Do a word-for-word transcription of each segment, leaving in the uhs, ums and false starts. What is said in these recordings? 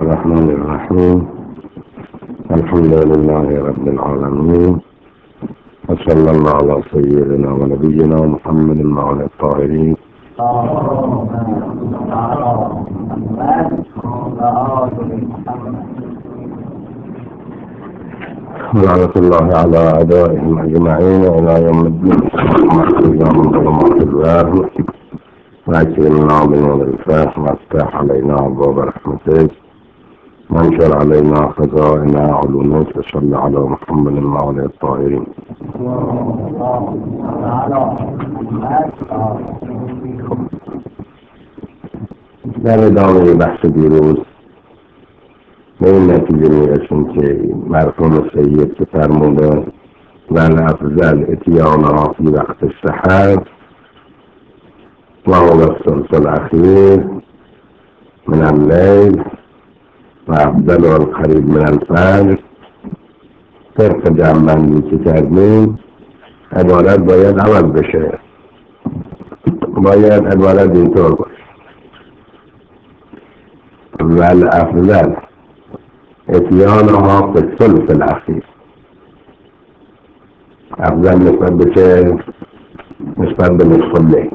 الرحمن الرحيم. الحمد لله رب العالمين، وصلى الله على سيدنا ونبينا محمد وعلى الطاهرين ولعنة الله على أعدائهم أجمعين إلى يوم الدين. اللهم من ظلمات الباب وأكرمنا بنور الفاتح وافتح علينا أبواب رحمتك وانشر علينا خزائن علومك وصل على محمد وعلى الطاهرين. در ادامه بحث دیروز به این نتیجه میرسیم که مرحوم سید که فرموده والافضل اتیانها فی وقت السحر و هو الثلث الاخیر من الليل و افضل و القریب من الفجر. طبق جمع‌بندی که کردیم عبارت باید عوض بشه، باید عبارت اینطور باشه: والافضل اتیانها فی الثلث الاخیر. افضل نسبت به چه؟ نسبت به نصف اللیل.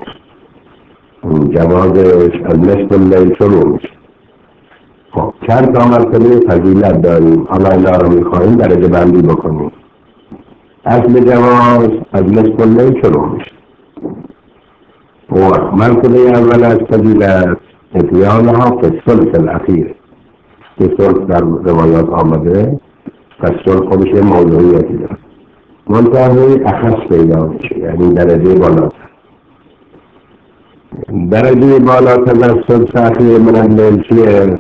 جوازش از نصف اللیل شروع میشه. خب چند تا مرتبه فضیلت داریم، حالا اینا رو میخواهیم درجه بندی بکنیم. اصل جواز از نصف اللیل شروع میشه و مرتبه اول از فضیلت اتیانها فی الثلث الاخیر که ثلث در روایات آمده، پس ثلث خودش یه موضوعیتی داره، منتهی اخص پیدا میشه، یعنی درجه بالاتر. درجه بالاتر از ثلث اخیر من اللیل چیه؟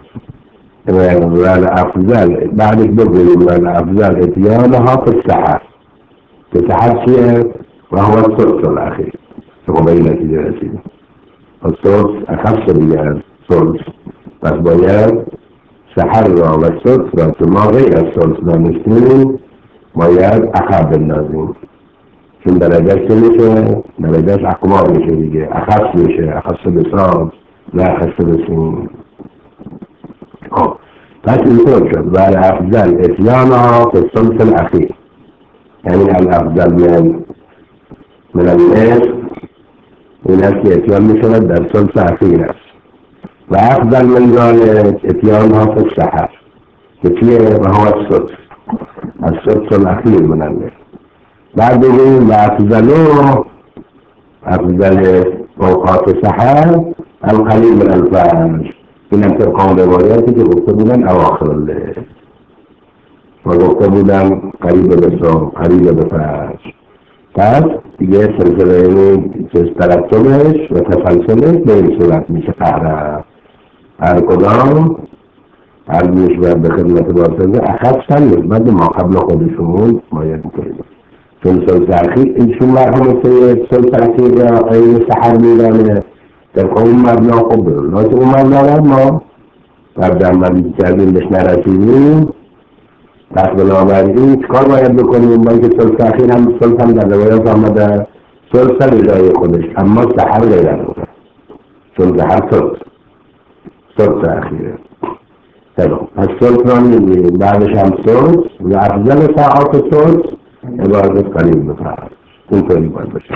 والافضل بعدش بگوییم والافضل اتیانها فی السحر. که سحر چیه؟ و هو الثلث الاخیر. شما به این نتیجه رسیدیم الثلث اخص دیگه از ثلث، پس باید سحر را و ثلث را که ما غیر از ثلث دانستیم باید عقب بندازیم، چون درجهش که میشه درجهش اقوار میشه دیگه، اخص میشه، اخص بساط نه اخص بسیم. خب پس اینطور شد والافضل اتیانها فی الثلث الاخیر، یعنی الافضل من من النصف این است که اتیان میشود در ثلث اخیر است، و افضل من ذلك اتیانها فی السحر که چیه؟ و هو الثلث الثلث الاخیر من اللیل. بعد بگوییم و افضلو افضل اوقات سحر القلیل من الفجر. این هم طبق روایاتی که گفته بودن اواخر اللیل و گفته بودن قریب به صبح قریب به فجر. پس دیگه سلسله این ترتبش و تسلسلش به این صورت میشه قهره. هر کدام هر نسبت به خدمت بارسازه اخصن نسبت ما قبل خودشون باید کنیم. چون ثلث اخیر ایشون مرحوم سید ثلث اخیر را این سحر میدانه در اون مبنا خوب برون، لیکن اون مبنا ما در جنبندی کردیم بهش نرسیدیم. پس بنابراین چکار باید بکنیم؟ باید که ثلث اخیر هم ثلث هم در روایات آمده ثلث به جای خودش، اما سحر غیر از اونه، چون سحر ثلث ثلث اخیره. پس ثلث را میگیریم، بعدش هم ثلث و افضل ساعات ثلث عبارت قلیل بفرد. این طوری باید بشه.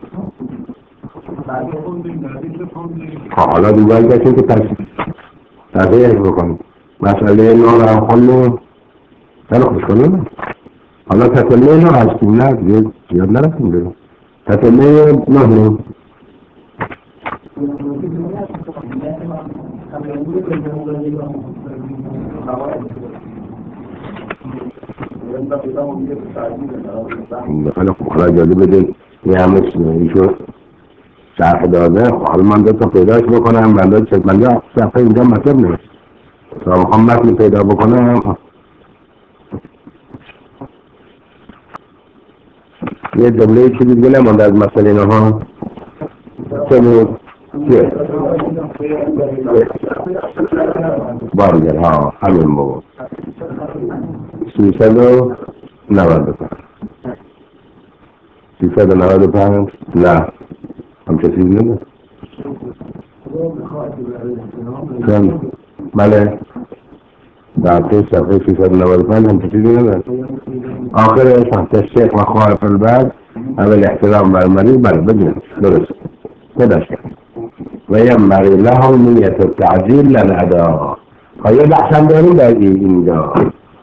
حالا دیگر کشیم که تصحیح بکنیم مسئله نو را خونیم خیلی خوش کنیم. حالا تطمیه نو هستیم، نه زیاد نرسیم بریم تطمیه نو خیلی خوب. حالا جالب بدین یه همه ایشون شرح داده. حالا من دو تا پیداش بکنم، بنده چک بنده صفحه اینجا مطلب نیست تا میخوام متن پیدا بکنم. یه جمله چیزی دیگه نمانده از مسئله اینها. چه بود؟ چیه؟ بارگر ها همین بود سیصد و نود و پنج سیصد و نود و پنج نه همچه چیزی نمید کن بله در توی صفحه سیصد و نود و پنج هم چیزی ندارد. آخر تحت الشیخ و خالف البعض اول احترام بر مریض بر بدون درست بداشت و ینبغی لهم نیة التعجیل للأداء. آیا بحثم داریم در اینجا؟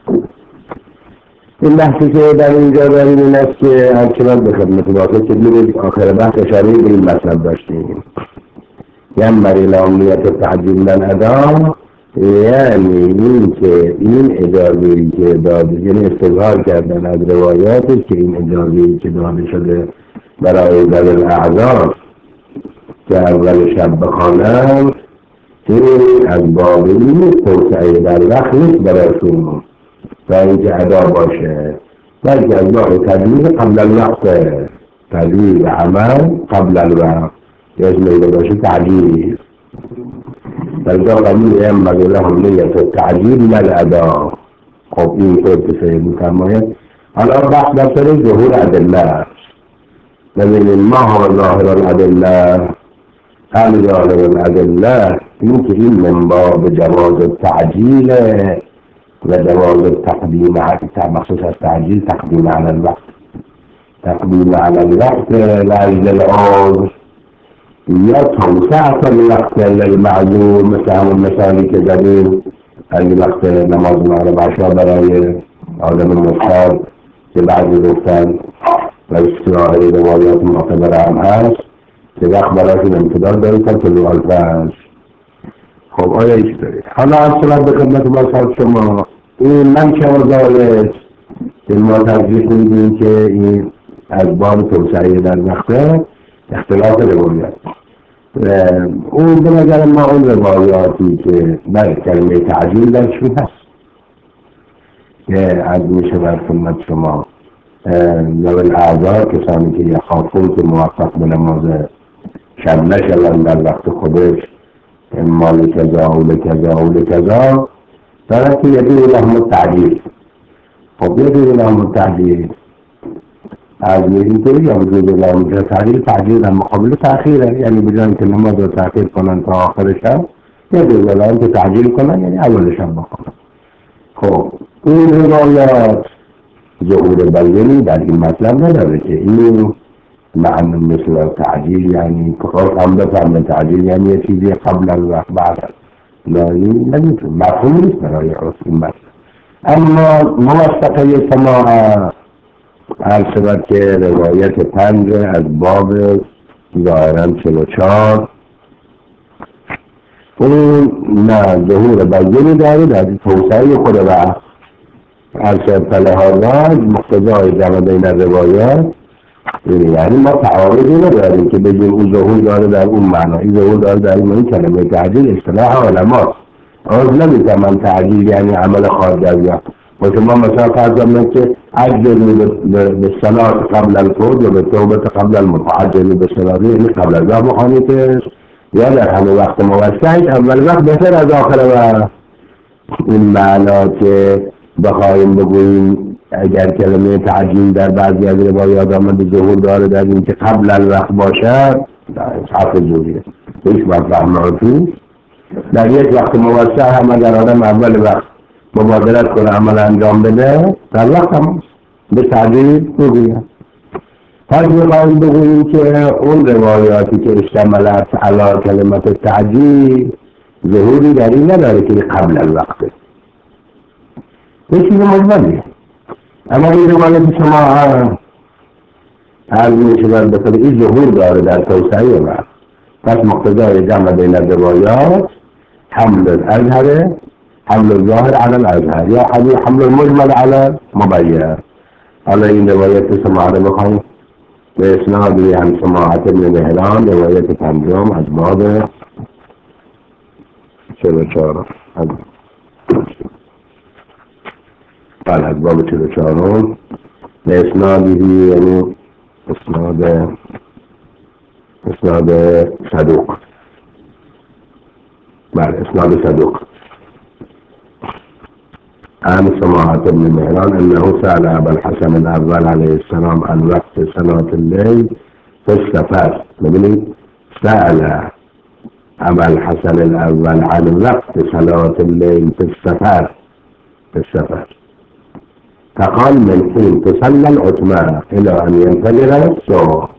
این بحثی که در اینجا داریم این است که همچنان به خدمت واقع که میرید آخر بحث اشاره به این مطلب داشتیم. ینبغی لهم نیة التعجیل للأداء، یعنی این که این اجازه‌ای که داده، یعنی استظهار کردن از روایاتی که این اجازه‌ای که داده شده برای ذوی الاعذار که اول شب بخوانند، این از باب توسعه در وقت نیست برایشون و اینکه ادا باشه، بلکه از باب تدویر قبل الوقت، تدویر عمل قبل الوقت یعنی باشه تعجیل. فإذا قبول ينبغي لهم نية التعجيل للأداء. خب این طور که سید می‌فرماید حالا بحث در سر ظهور ادله. ببینید ما هو ظاهر الادله؟ هل ظاهر الادله این که این من باب جواز التعجیل و جواز التقدیم، مخصوص از تعجیل تقدیم على الوقت، تقدیم على الوقت لأجل العذر، یا توسعة الوقت للمعذور، مثل همون مثالی که زدیم اگه وقت نماز مغرب عشا برای آدم مضطر که بعضی گفتن و اصطلاح روایات معتبر هم هست که وقت برایشون امتداد داره تا طلوع الفجر. خب آیا ایش دارید؟ حالا از صورت به خدمت باشد شما این من چه وضعه که ما ترجیح میدیم که این از باب توسعه در وقت اختلاف روایات. اون به نظر ما اون روایاتی که بر کلمه تعجیل درشون هست که از میشه بر خدمت شما ذوی الاعذار، کسانی که یخافون که موفق به نماز شب نشوند در وقت خودش، اما لکذا و لکذا و لکذا، دارد که یدیر لهم التعجیل. خب یدیر لهم التعجیل از اینطوری یا وجود لهم تعجیل، تعجیل در مقابل تأخیره، یعنی بجان که نماز رو تأخیر کنن تا آخر شب، یدیر لهم که تعجیل کنن یعنی اول شب بکنن. خب این روایات ظهور بیانی در این مطلب نداره که این معنی مثل تعجیل یعنی کفر هم بفرمه تعجیل یعنی یه چیزی قبل الوقت بعد، لا این نمیتون مفهوم نیست برای عرف این مطلب. اما موثقه سماع هر شود که روایت پنج از باب ظاهرا چل و چار اون نه ظهور بیانی داره در توسعه خود وقت. هر شد فلحاظا مقتضای جمع بین روایات، یعنی ما تعارضی نداریم که بگیم اون ظهور داره در اون معنا، این ظهور داره در این کلمه تعجیل اصطلاح علماست. آز نمیتونم من تعجیل یعنی عمل خارج از وقت. و شما مثلا فرض کنید که عجلوا بالصلاة قبل الفوت و بالتوبة قبل الموت، عجلوا بالصلاة یعنی قبل از وقت بخوانید یا در همه وقت موسعید، اول وقت بهتر از آخر وقت. این معنا که بخواهیم بگوییم اگر کلمه تعجیل در بعضی از روایات آمده ظهور داره در این که قبل الوقت باشد، حرف جوریه هیچ وقت فهم عرفی. در یک وقت موسع هم اگر آدم اول وقت مبادرت کنه عمل انجام بده در وقت هم به تعجیل بگویم. پس میخواهیم بگوییم که اون روایاتی که اشتملت علی کلمت تعجیل ظهوری در این نداره که قبل الوقت یه چیز مجموعیه. اما این روایت شما هر میشود بسید این ظهور داره در توسعه وقت، پس مقتضای جمع بین روایات حمل الازهر، حمل الظاهر على الازهر یا حمل المجمل على مبین. حالا این روایت شما رو بخواهیم به اسنادی هم سماعت ابن مهران، روایت پنجم از باب چل و چهار بل از باب چل و چهارم به اسنادی یعنی اسناد اسناد صدوق، بله اسناد صدوق عن سماعت ابن مهران انه سأل ابا الحسن الاول علیه السلام عن وقت صلاة الليل في السفر. ببینید سأل ابا الحسن الاول عن وقت صلاة الليل في السفر، في السفر. فقال من حين تصلى العتمة إلى أن ينفجر الصبح.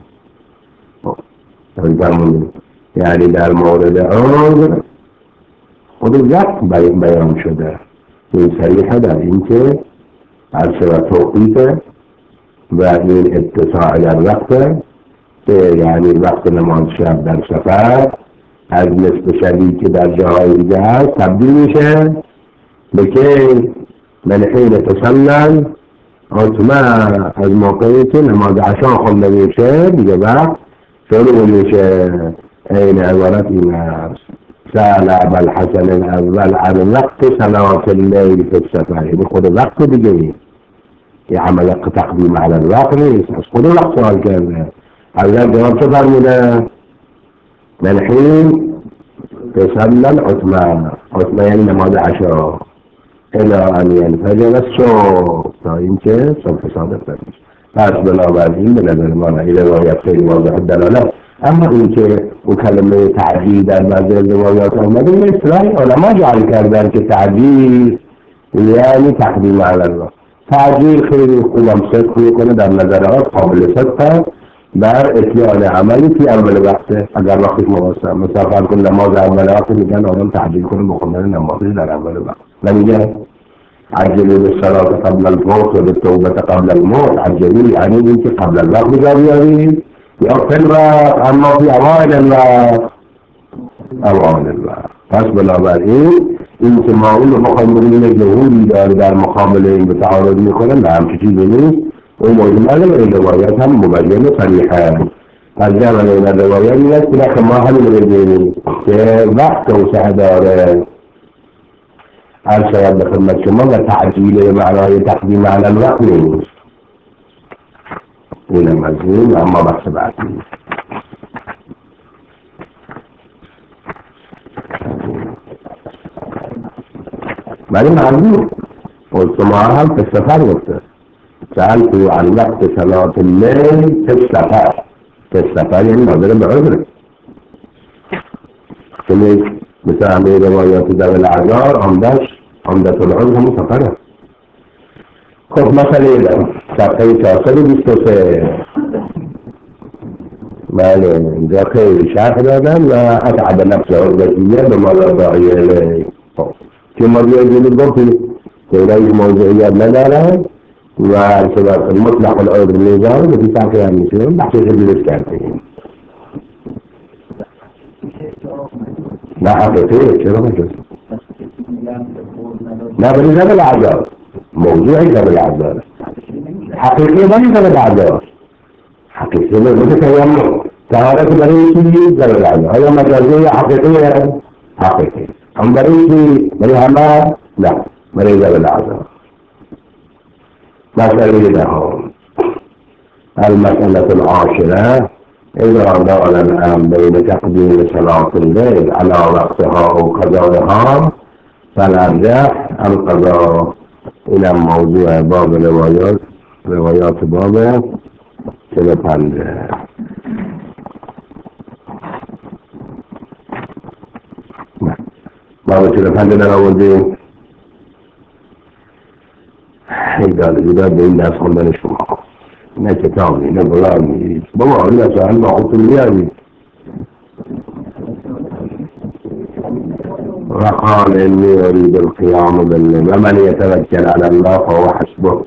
يعني در مورد عذر خود وقت بیان شده، این صریحه در این که از سوى توقیت و این اتساع در وقت که یعنی وقت نماز شب در سفر از نصف شبی که در جاهای دیگه هست تبدیل میشه به که من حین تسلل عتمه، از موقعی که نماز عشا خونده میشه دیگه وقت شروع میشه. این عبارت این است: سأل ابا الحسن الاول عن وقت صلاة الليل في السفر. یعنی خود وقت دیگه این یه عمل تقدیم على الوقت نیست، از خود وقت سوال کرده. حضرت جواب چه فرموده؟ من حین تصلى العتمه، عتمه یعنی نماز عشا، الى ان ينفجر الصبح، تا اینکه صبح صادق بشه. پس بنابراین به نظر ما این روایت خیلی واضح دلاله. اما این که اون کلمه تعجیل در بعضی روایات آمده این اصطلاح علما جعل کردن که تعجیل یعنی تقدیم علی الوقت. تعجیل خیلی خوبم صدق میکنه در نظرات قابل صدقه بر اتیان عملی که اول وقته اگر وقتش مناسب. مثلا فرض کن نماز اول وقت میگن آدم تعجیل کنه بخوندن نمازش در اول وقت، نمیگن عجلوا بالصلاة قبل الموت وبالتوبة قبل الموت. عجلوا يعني انت قبل الوقت بجاريين يغفر الوقت، اما في اوائل الوقت اوائل الوقت. پس بنابراین این که ما اون مقابلین جهوری داره در مقابل این به تعارض میکنه نه همچه چیزی نیست. اون مجمل این روایت هم مبین و صریحه. پس جمع این روایت این است که ما همین رو بگیریم که وقت توسعه داره. هر شاید به خدمت شما و تعجیل معنای تقدیم علی الوقت نیست. اینم از این اما بحث بعدی. ولی معلوم قلت ما هم في السفر گفته سألت عن وقت صلاة الليل في السفر. في السفر یعنی ناظر به عذر. چنین مثل همه روایات در العذار عمدش عمدت العذر هم سفره. خب مسئله ایدم صفحه چهارصد و بیست و سه. بله اینجا خیلی شرح دادن و اتعب نفس عرضتیه به مالا داعی الی. که مرضی جلد گفتی که اینا موضوعیت ندارن و سبب مطلق العذر میزان به تی تاقیه هم میشون بحثی خیلیش کردیم. نه حقیقیه چرا بجز؟ نه بلی زب العذار موضوعی زب العذار حقیقی بلی زب العذار حقیقی بلی تیمم تهارت برای چیزی زب العذار آیا مجازی حقیقی حقیقی هم برای چی برای همه نه برای زب العذار. مسئله دهم المسألة العاشرة إذا دار الآن بين تقديم صلاة الليل على وقتها أو قضائها فالأرجح القضاء. إلى موضوع باب الروايات روايات باب سلطان باب سلطان در آوردیم. ایداد ایداد به این دست خوندن شما نه کتابی نه بلانی بابا آنی از آن با خودتون میاری. وقال إني أريد القيام بالليل ومن يتوكل على الله فهو حسبه.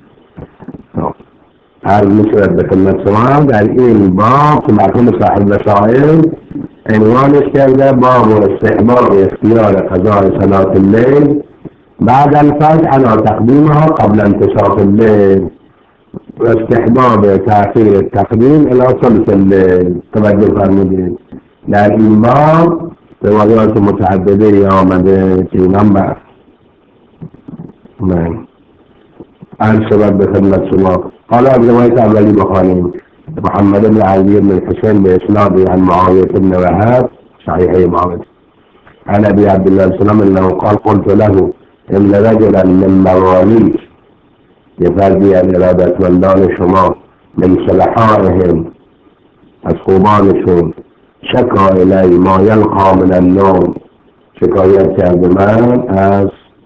هذا المسألة بكلمة سواء در این باب که مرحوم صاحب وسائل عنوانش کرده باب استحباب اختیار قضاء صلاة الليل بعد الفجر على تقديمها قبل انتصاف الليل واستحباب تأخير التقديم إلى ثلث الليل. توجه فرمودید در این باب روایات متعدده آمده که نمبر من عن سبب بخدمة شما. قال الرواية أولي بخاري محمد بن علي بن الحسين بإسناد عن معاوية بن وهاب صحيح معاوية عن أبي عبد الله السلام أنه قال قلت له إن رجلا من مواليك يفردي الإرادة والدان شما من صلحائهم أصحابانشون شكا إلي ما يلقى من النوم شكايات کرد من از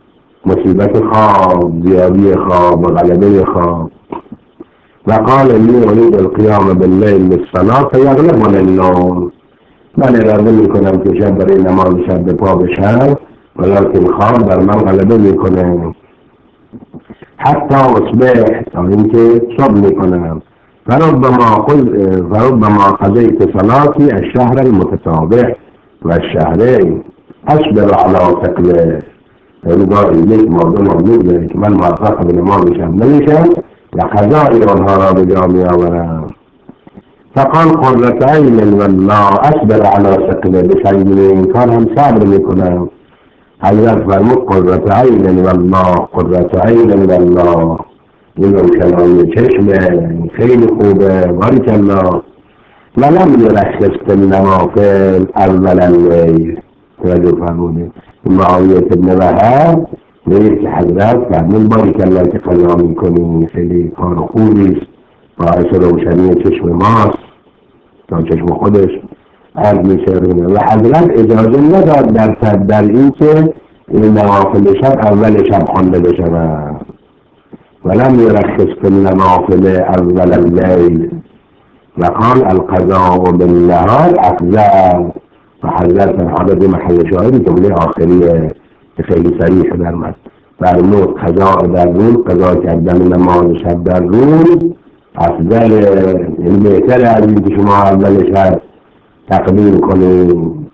مصیبت خواب، زیادی خواب، غلبه خواب. وقال إني أريد القيام بالليل للصلاة فيغلبني النوم. من اراده میکنم که شب برای نماز شب به پا بشم ولكن خواب بر من غلبه میکنه حتی اصبح تا اینکه صبح میکنم. فربما فربما قضيت صلاتي الشهر المتتابع والشهرين اصبر على ثقله. رضای یک موضوع موضوع داره که من موفق به نمازشم نمیشم و قضای آنها را به جا میآورم. فقال قرة عين والله اصبر على ثقله. بسنگین این کار هم صبر میکنم. حضرت فرمود قرة عین والله، قرة عین والله، این روشنایی چشمه خیلی خوبه بارک الله. ولم یرخص فی النوافل اول اللیل. توجه فرمودید معاویه بن وهب میگه که حضرت فرمود بارک الله که قضا میکنی خیلی کار خوبیست، باعث روشنی چشم ماست تا چشم خودش عرض میشه. و حضرت اجازه نداد در در این که این نوافل شب اول شب خوانده بشود. ولم يرخص في النوافل اول الليل وقال القضاء بالنهار افضل. و حضرت در حالت محل شاهد جمله آخریه که خیلی صریح درمد فرمود قضاء در روز، قضا کردن نماز شب در روز افضل، یعنی بهتر از این که شما اول شب تقدیم کنید.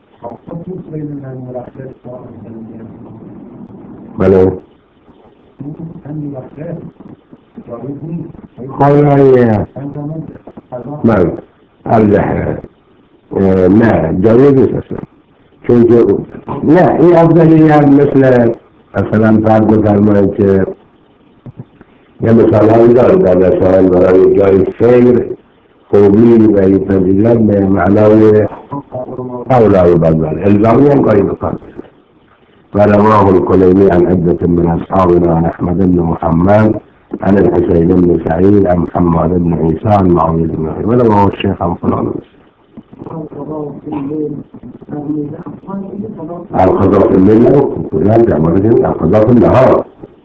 بله خواهیه من ارجح نه جایز نیست اصلا، چون که نه این افضلیه مثل مثلا فرض بفرمایید که یه مثال داره در رسائل برای جای خیر خوبی و این فضیلت به معنای اولا و بدل الزامی هم کاری بکن. ورواه الكليني عن عدة من أصحابنا عن أحمد بن محمد عن الحسين بن سعيد عن محمد بن عيسى عن معاوية بن أبي ورواه الشيخ عن فلان. القضاء في الليل لا تعمل القضاء في النهار.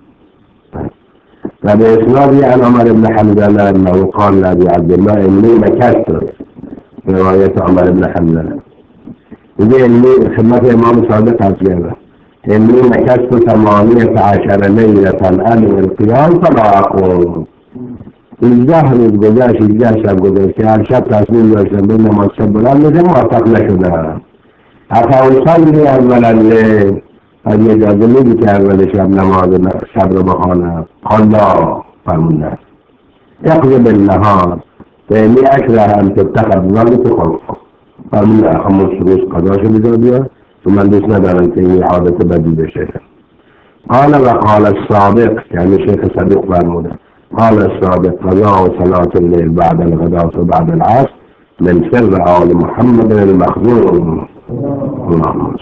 فبإسناده عن عمر بن حمزة أنه قال لأبي عبد الله إني مكثت، رواية عمر بن حمزة. إذا إني خدمة إمام صادق هذا إني مكثت ثمانية عشر ليلة أنوي القيام فلا أقوم. الزهر الجزاش الجاش الجزاش هر شب تصميم داشتم بین نماز شب بلند میشه موفق نشدم. افاوصلی اول الليل از اجازه میدی که اول شب نماز شب رو بخوانم. قالا فرموندن اقضی بالنهار فإنی اکره ان تتخذ ذلك خلقا. فرموندن خمس روز قضاشو بجا بیا تو من دوست ندارم که این عادت بدی بشه. قال وقال الصادق یعنی شیخ صدوق فرموندن قال الصادق قضاء صلاة الليل بعد الغداة وبعد العصر من سر آل محمد المخزون. اللهم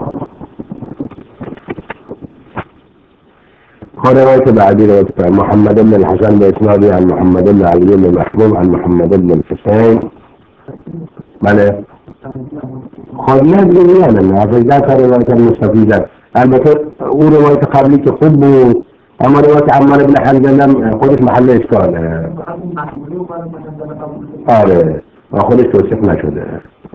قال رواية بعدين محمد بن الحسن بإسناده عن محمد بن علي بن محبوب عن محمد بن الحسين. بله خواهی دیگه نه افضل رواية المستفيدة. البته او روایت قبلی که خوب بود اما روایت عمر بن حنظله خودش محل اشکاله. آره و خودش توصیف نشده.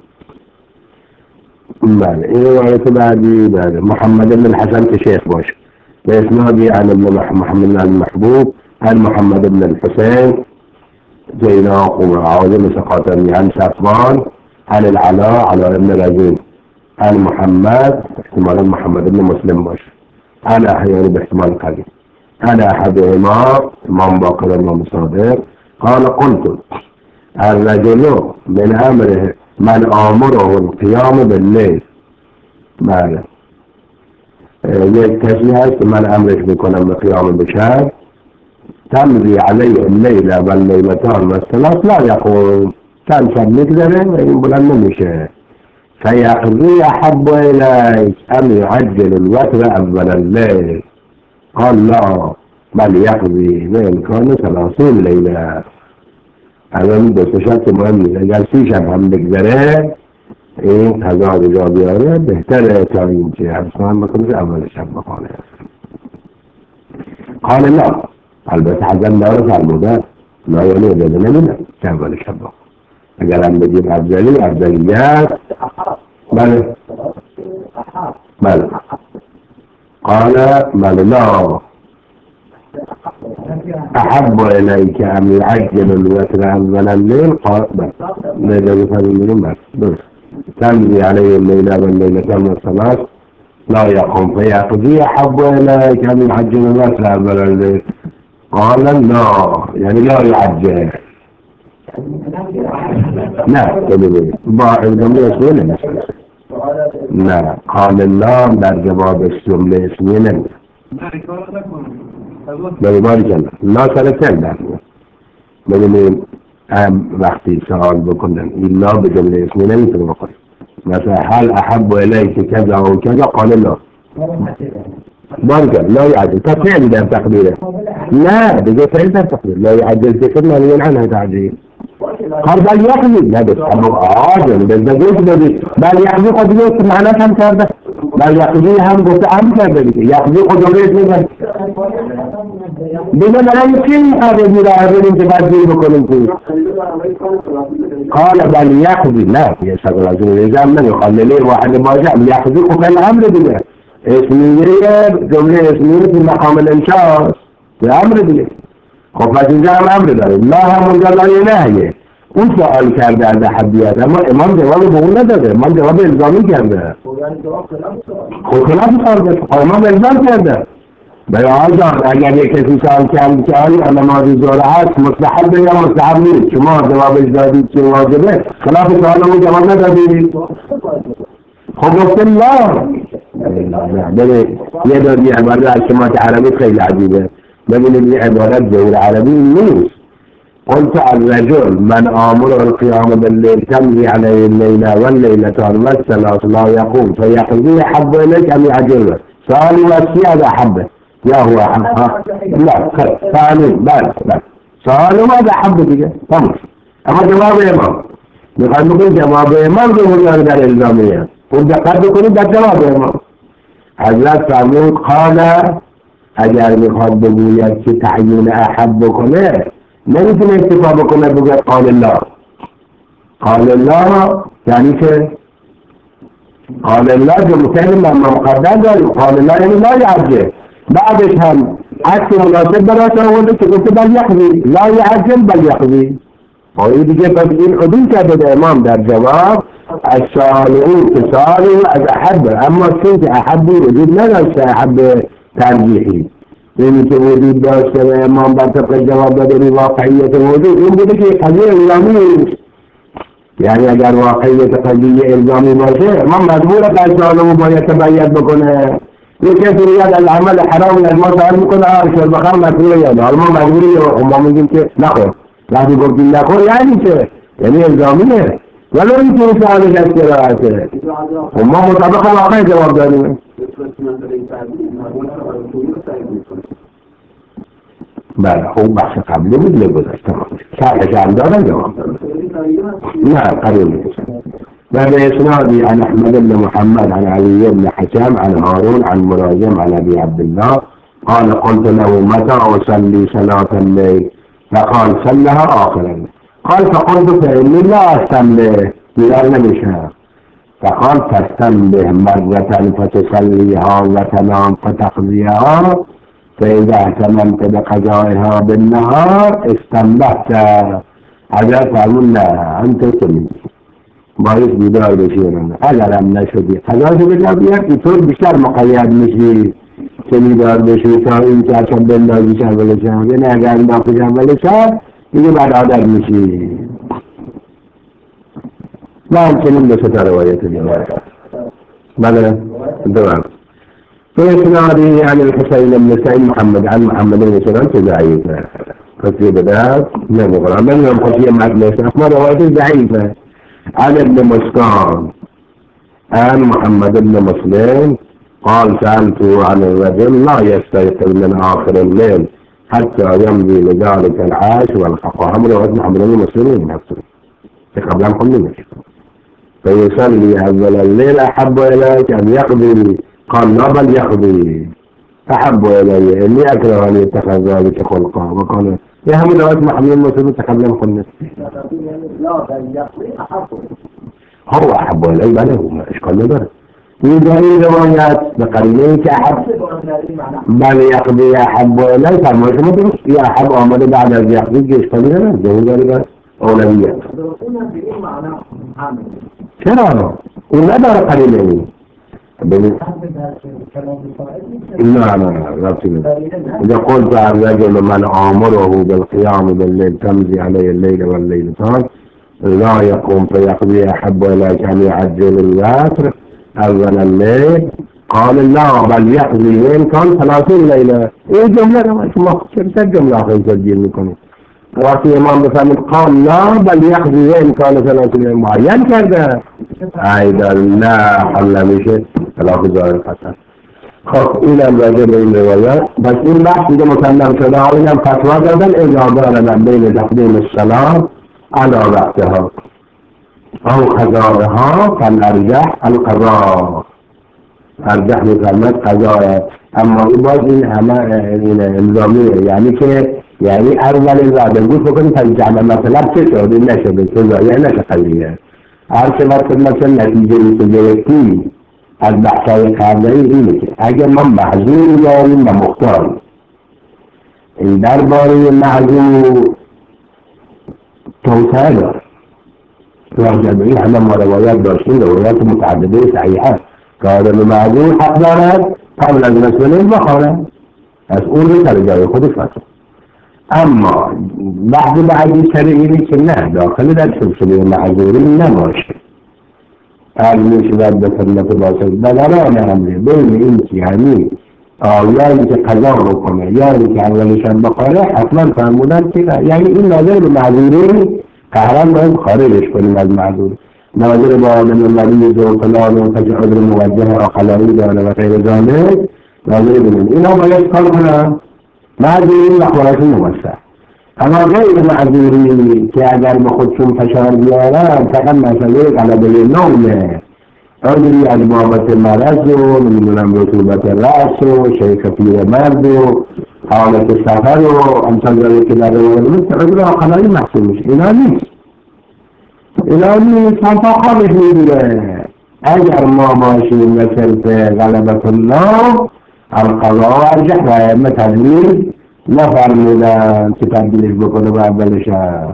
بله این روایت بعدی بله محمد بن الحسن که شیخ باشه بإسنادي عن ابن محمد بن المحبوب عن محمد بن الحسين زيناق وعاوزين سقاطني عن صفوان عن العلاء على ابن العزيز عن محمد احتمال محمد بن مسلم باش عن أحيان باحتمال قليل عن أحدهما إمام باقر إمام صادق قال قلت الرجل من أمره من آمره القيام بالليل. بله یک کسی هست که من امرش میکنم به قیام بشب تمضی علیه اللیل و اللیلتان و الثلاث لا یقوم چند شب میگذره و این بلند نمیشه. فیقضی احب الیک ام یعجل الوتر اول اللیل. قال لا بل یقضی و امکان ثلاثین لیله. اول دو شب مهم نیست، اگر سی شب هم بگذره این قضا رو جا بیاره بهتره تا این که حسان بکنه اول شب بخوانه. قال لا البته حزن داره فرموده لا یعنی اجازه نمیده که اولش هم با اگر هم بگیم افضلی افضلیت بله بله قال بله لا احب الیک ان یعجل الوتر اول الليل قال بله لیله بفضل بس درست تمضي عليه الليله والليلتان والصلاه لا يقوم فيقضي احب اليك ان يعجل الوتر اول الليل قال لا يعني لا يعجل لا تبدي ضاع الجملة اسمين لا قال الله در جواب الجملة اسمين بلباری کنن لا سرکن در ببینیم هم وقتی سوال بکنن ایلا به جمله اسمی نمیتونه بکنن مثلا هل احب الیک کذا و کذا قال الله بارجل لا يعجل تفعيل ده تقديره لا ده فعل ده تقدير لا يعجل تكر منهي عنها تعجيل قال بل يقضي لا ده عاجل ده ده جزء ده بل يقضي قد يوصل معناه كم كرده بل يقضي هم قلت هم كرده يقضي قد يوصل منه بنا لا يمكن هذا يرى هذا انت بعد ذي بكل فيه قال بل يقضي لا يشغل عزيز الإجام يقال لي واحد ما جاء يقضي قد الأمر بنا اسمية جملة اسمية في مقام الإنشاء الأمر بنا خب بس اینجا هم امر داره لا همون جلال نهیه اون سوال کرده از احبیت اما امام جواب به اون نداده امام جواب الزامی کرده خود خلاف کرده امام الزام کرده برای آجان اگر یک کسی سوال کرد که آیا نماز ظهر هست مستحب یا مستحب نیست شما جوابش دادید که واجبه خلاف سوال اون جواب ندادید خب گفته لا ببین یه دادی عبارت از شمات عربی خیلی عجیبه ببینید این عبارت ظهور عربی نیست قلت الرجل من آمر القيام بالليل تمضي عليه الليلة والليلتان والثلاث لا يقوم فيقضي حب إليك أم يعجله سؤال واسي هذا حبه يا هو حب لا ثاني بس بس سؤال ماذا حب بك طمس أما جواب إمام نقول نقول جواب إمام ظهور الغير الإلزامية قلت قد يكون ده جواب إمام حضرت فرمود قال اگر میخواد بگوید که تعیین احب بکنه نمیتونه اکتفا بکنه بگه قال الله قال الله یعنی که قال الله جمعتين لما مقدر داری قال الله یعنی لا یعجل بعدش هم عکس مناسب براش آورده که گفته بل یقضی لا یعجل بل یقضی این دیگه پس این عدول کرده ده امام در جواب از سؤال او که سؤال او از احب اما چون که احبی وجود نداشته احب ترجیحی اینی که وجود داشته و امام بر طبق جواب داده واقعیت وجود این بوده که قضیه الزامی یعنی اگر واقعیت قضیه الزامی باشه امام مجبور که سالمو باید تبعیت بکنه یک کسی میاد العمل حرام از ما سوال میکنه آرشل بخار مکروه یاده حالا ما مجبوری ما میگیم که نخور وقتی گفتیم نخور یعنی چه؟ یعنی الزامیه ولو اینکه سوالش از قرائته و ما مطابق واقع جواب داریم بله خوب بخش قبلی بود لگذاشت تمام شرحش هم دارن جواب دارن نه قبول نیست بعد اسنادی عن احمد بن محمد عن علي بن حشام عن هارون عن مراجم عن ابي عبد الله قال قلت له متى اصلي صلاه الليل فقال صلها اخرا قال فقلت فاني لا اصلي لا نمشها فقال تستنبه مرة فتصليها وتنام فتقضيها فإذا اهتممت بقضائها بالنهار استنبهت حضرت فرمون نه انت سنی باید بیدار بشی اگر هم نشدی قضاشو بجابیت اینطور بیشتر مقید میشی که بیدار بشی تا این که اصلا بندازی شول شب یعنی اگر انداختی شول شب دیگه بعد عادت میشی ما همچنین به ستا روایت دیگر بله دوام فإسناده عن الحسين بن سعيد محمد عن محمد بن سلام ضعيفة ففي بداية من القرآن بل يوم خشية مع ابن أحمد روايته ضعيفة عن ابن مسكان عن محمد بن مسلم قال سألته عن الرجل لا يستيقظ من آخر الليل حتى يمضي لذلك العاش والحق أمره محمد بن مسلم نفسه قبل أن قلنا فيصلي أول الليل أحب إليك أن يقضي قال لا بل يقضي أحب إلي إني أكره أن يتخذ ذلك خلقا وقال يا هم دوات محمد مسلم تكلم قلنا هو أحب إلي بله ما إشكال نظر في دليل روايات بقرينك أحب بل يقضي أحب إلي فما يسمى يا أحب أمر بعد أن يقضي إشكال نظر ذهو ذلك أولويات شرعه ونظر قرينين لا لا لا إذا قلت عن رجل من آمره بالقيام بالليل تمضي عليه الليل والليل طال لا يقوم فيقضي أحب إليك أن يعجل الوتر أول الليل قال لا بل يقضي وين كان ثلاثين ليلة إيه جملة ما اسمه شرط الجملة أخي تسجيل منكم وقت إمام بفهم قال لا بل يقضي وين كان ثلاثين ليلة معين كذا أيضا لا حل بشيء لا خذ القسم خط إلى الرجل الروايات بس إن بحث إذا مسلم كداوين فتوى جدا إذا ضرب بين تقديم الصلاة على وقتها أو قضاءها فالأرجح القضاء أرجح بكلمة قضاء أما إبادة أما الضمير يعني كي يعني أول الوعد يقول فكنت الجامعة مثلا تشعر النشر بالكذا يعني تقليها عارف مثلا نتيجة السجيرتي البحثي قادرين إنك أجل من محزور يا من مختار الدرباري المحزور توسادر وجمعين عندما روايات دارشين روايات متعددة صحيحة قال المحزور حقدارات قبل المسؤولين بخارا مسؤول بترجع يخد الفتح أما بعد بعد الشرعين كناه داخل السلسلة المحزورين نماشي من شباب بسنة الله بل أنا أمري بين إنت يعني يا إنت قداركم يا إنت على شاب بقارة أصلا فهمونان كده يعني إلا غير معذورين كهران بهم خارج كل ما المعذور ناظر بعض من المريض وطلال وفجع عذر موجهة وقلائد ولا غير ذلك ناظر من إنه ما يسقل هنا معذورين لحوالاتهم موسع أما غير معذورين كأجر بخدشم فشار دياران فقما سليك على بي النوم أدري أجبابة المرض من رطوبة الرأس شيء كثير مرض حالة السفر أمثال ذلك كده والمثل عذرها قلائل محسومش إلانيس إلانيس فانتقل إحنا أجر ما ماشي مثل في غلبة الله القضاء أرجح مثل نفعل من تتعدلش بكل بعد بلشا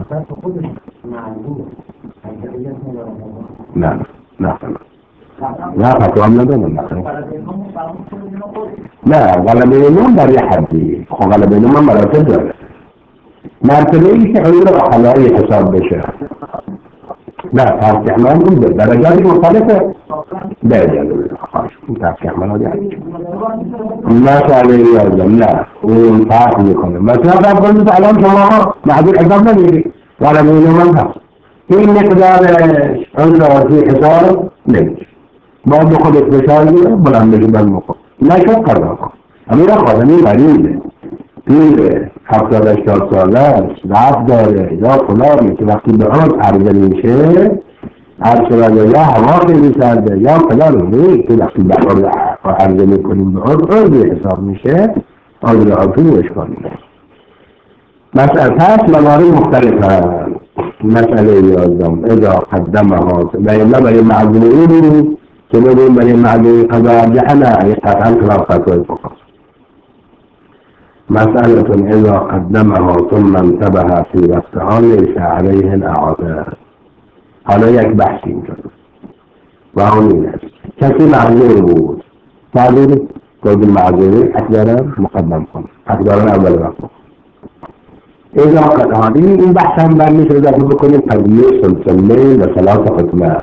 نعم نعم لا فتوى من دون لا غلبين من بري حدي غلبين من مرة تدر ما تليش عذر حلائي حساب بشا لا تعرف احمال من درجات مختلفة لا يجعل الخاش تعرف احمال يعني ما شاء الله لا وانتعاق لكم ما شاء الله قلت علام سماها معدول حساب نجري ولا من يومها في مقدار عذر في حساب نجري بعض خلق بشاري بلا نجبال مقام لا شك الرقم أمير أخوة أمير غريب في حفظة الأشتار صالات العفدة إذا فلان يتبقي بعض عرض الإنشاء عرض الله واقع مثال يا فلان ليه تبقي بعض عرض الإنشاء بعض عرض حساب إنشاء عرض عرضي وإشكال مسألة موارد مختلفة مسألة يوزم إذا قدمها بينما المعذورين تقولون بني المعذورين قضاء جحنا يحتاج عن خلافات فقط مسألة إذا قدمه ثم انتبه في وقتها ليس عليه الأعداء عليك بحثين كذا وعوني كثير معذور بود تعذير قد المعذورين أكبر مقدمكم أكبر أول وقت إذا قد هذه بحثا بأنش إذا بكل تغيير سلسلين وثلاثة ختمات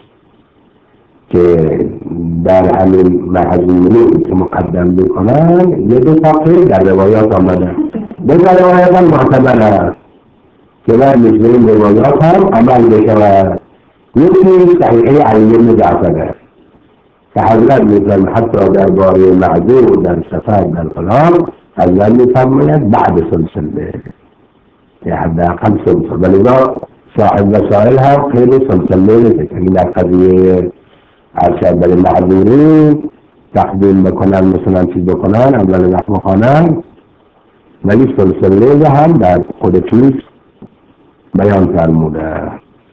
در همین معذوری که مقدم بکنن یه دو تقریب در روایات آمده دو روایات هم معتبره که باید مثل این روایات هم عمل بشود یکی صحیحه علی بن جعفره که حضرت مثل حتی در باره معذور در سفر در فلان حضرت میفرماید بعد سلسله که حداقل سلسله ولذا صاحب وسائل هم خیلی سلسله نیست که در قضیه عشان بالمعذورين تقدیم بکنن مثلا چیز بکنن اول وقت بخوانن، ولی سلسله هم در خود چیز بیان فرموده.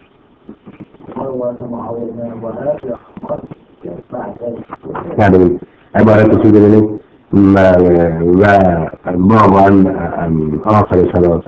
عبارت چیز ببینید و بابا آخر صلاة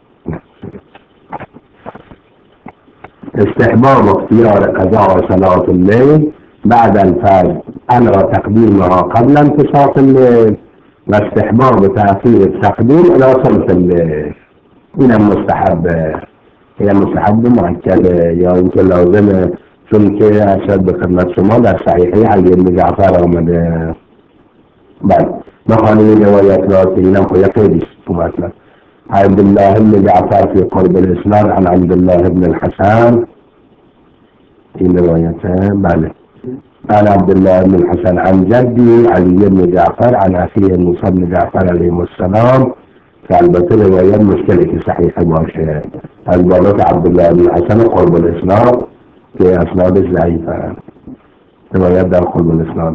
استحباب اختيار قضاء صلاة الليل بعد الفجر على تقديمها قبل انتصاف الليل، واستحباب تأخير التقديم إلى صلح الليل. إلى مستحب إلى مستحب مؤكد يا يمكن لازم چون که اشد به خدمت شما در صحیحه علی بن جعفر آمده. بله بخوانیم روایت را که اینم خیلی خیلی مطلب. عبد الله بن جعفر في قرب الإسناد عن عبد الله بن الحسن، این روایته بله عن عبد الله بن الحسن عن جدي علي بن جعفر عن أخيه موسى بن جعفر عليه السلام. فالبته روایت مشکلی که صحیح باشه از بابت عبد الله بن الحسن قرب الإسناد که اسنادش ضعیفه، روایت در قرب الإسناد.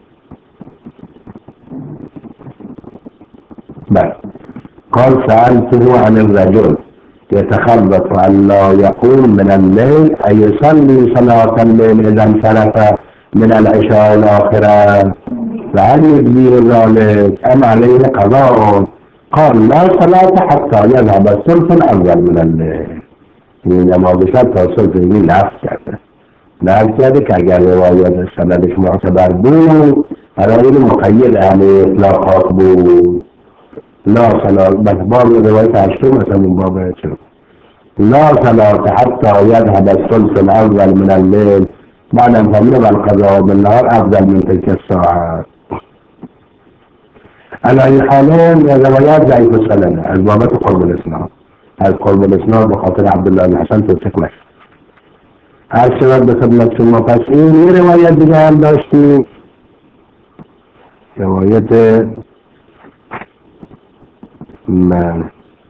بله قال سألته عن الرجل يتخبط أن لا يقوم من الليل أيصلي صلاة الليل إذا انصرف من العشاء الآخرة فهل يجزيه ذلك أم عليه قضاء؟ قال لا صلاة حتى يذهب الثلث الأول من الليل. إنما بشرط الثلث من نفس کرده نفس کرده که اگر روایت سندش معتبر بود علایل مقید علی اطلاقات بود. لا صلاة بس باب روایت هشتم مثلا من باب چرا لا صلاة حتى يذهب الثلث الأول من الليل بعد أن تمر القضاء بالنهار أفضل من تلك الساعات. على أي حالين روايات ضعيف السند از بابت قرب الإسناد از قرب الإسناد بخاطر عبد الله بن حسن توثیق هر شود به خدمت شما. پس این یه روایت دیگه هم داشتیم، روایت من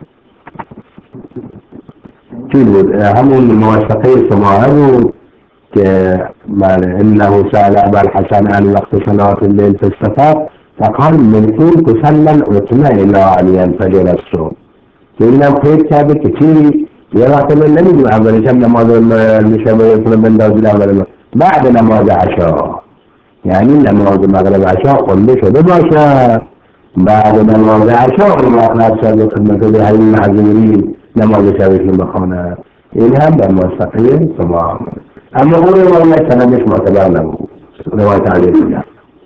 چی بود؟ همون موثقه سماعه بود که من انه سأل ابا الحسن عن وقت صلاة الليل في السفر فقال ممكن تسلل عتمه الى ان ينفجر الصبح. که اینم قید کرده که چی یه وقت من نمیدیم اولش هم نماز میشبه یکنه بندازید اول بعد نماز عشا، یعنی نماز مغرب عشا خونده شده باشه بعد نماز عشا اون وقت شد خدمت به حلی معذوری نماز شبشون بخونه. این هم در موثقه سماع اما اون روایت سندش معتبر نبود. روایت علی دیگر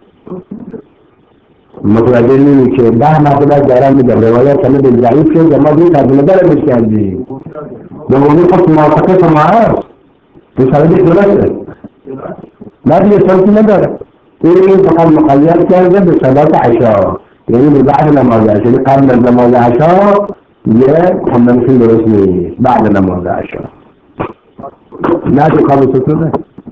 متوجه نمی که ده مرتبه دارم میگم روایت سند ضعیف شد ما دید ترجمه دارمش کردیم دومی خود موثقه سماع هست این سندش درسته نه دیگه سنتی نداره. این فقط مقید کرده به صلات عشا، یعنی بعد نماز عشا، یعنی قبل از نماز عشا یه خوندنشون درست نیست بعد نماز عشا نه تو قبل ستونه.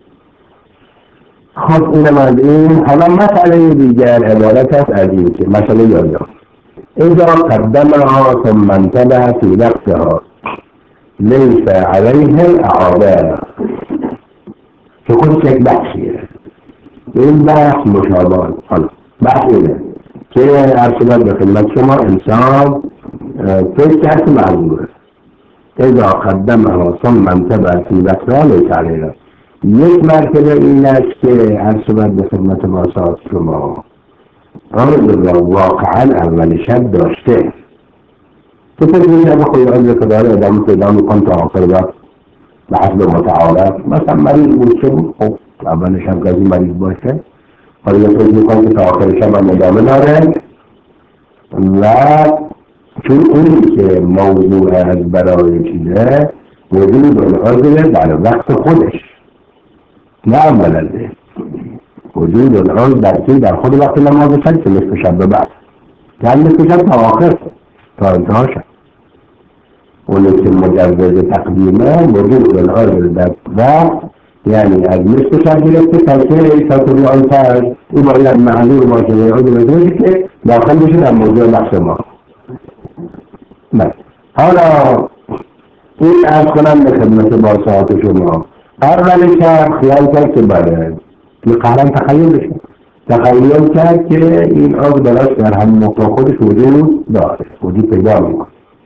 خب اینم از این. حالا مسئله دیگر عبارت است از این که مسئله یادم اذا قدمها ثم انتبه في وقتها لیس علیه اعاده که خودش یک بحثیه. این بحث مشابه حالا بحث اینه که ارشدت به خدمت شما انسان فکر کرد معذوره اذا قدمها ثم انتبه في وقتها لیس علیه. یک مرتبه این است که ارشدت به خدمت واسط شما آرز را واقعا اول شب داشته تو فکر میشه بخوی عرض که داره ادامه پیدا میکن تا آخر وقت به حسب متعارف مثلا مریض بود چه بود خب اول شب کسی مریض باشه حالا یه فکر میکن که تا آخر شب هم ادامه داره و چون اونی که موضوع از برای چیزه وجود العذر در وقت خودش نه اولنده وجود العذر در چی در خود وقت نماز شد که نصف شب به بعد یعنی نصف شب تا آخر تا انتها شد اونی که مجوز تقدیمه وجود العذر در وقت یعنی از نصف شب گرفته تا که تا طول آنتر این باید معلوم باشه و عذر بزرگی که داخل بشه در موضوع بحث ما. حالا این از کنم به خدمت با ساعت شما اول شب خیال کرد که بله یه قهرم تخیل بشه تخیل کرد که این آب دراز در همین نقطه خودش وجود داره، وجود پیدا میکنه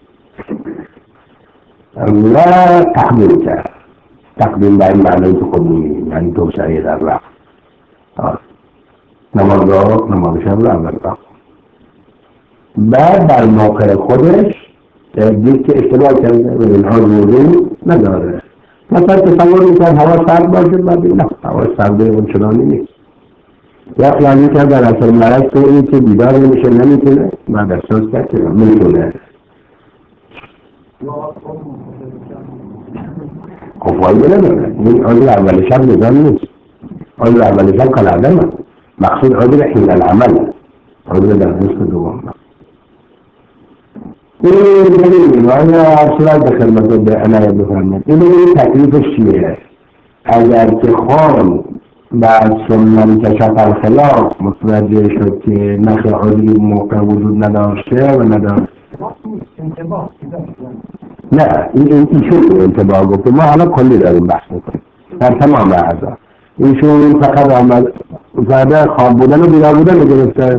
و تقدیم کرد. تقدیم به این معنی که خود میگیم، یعنی توسعه در رفت. نماز را نماز شب را اول رفت. بعد در موقع خودش دید که اشتباه کرده و اینها وجود نداره. مثلا تصور میکرد هوا سرد باشه، بعد نه هوا سرده اون چنانی نیست. یا خیال میکرد در اصل مرض طوری که بیدار نمیشه نمیتونه، بعد احساس کرد که میتونه. خب فایده نداره. این عذر اول شب نظام نیست. عذر اول شب کل عدم هست. مقصود عذر حین العمل، عذر در نصف دوم. این ببینید آیا اصلا به خدمت به عنایت بفرمایید، این ببینید تکلیفش چیه؟ اگر که خان بعد سنن کشف الخلاف متوجه شد که نخ عذری موقع وجود نداشته و نداشت، نه این ایشون انتباه گفته، ما حالا کلی داریم بحث میکنیم در تمام اعضا. ایشون فقط آمد فقط خواب بودن و بیدار بودن گرفته.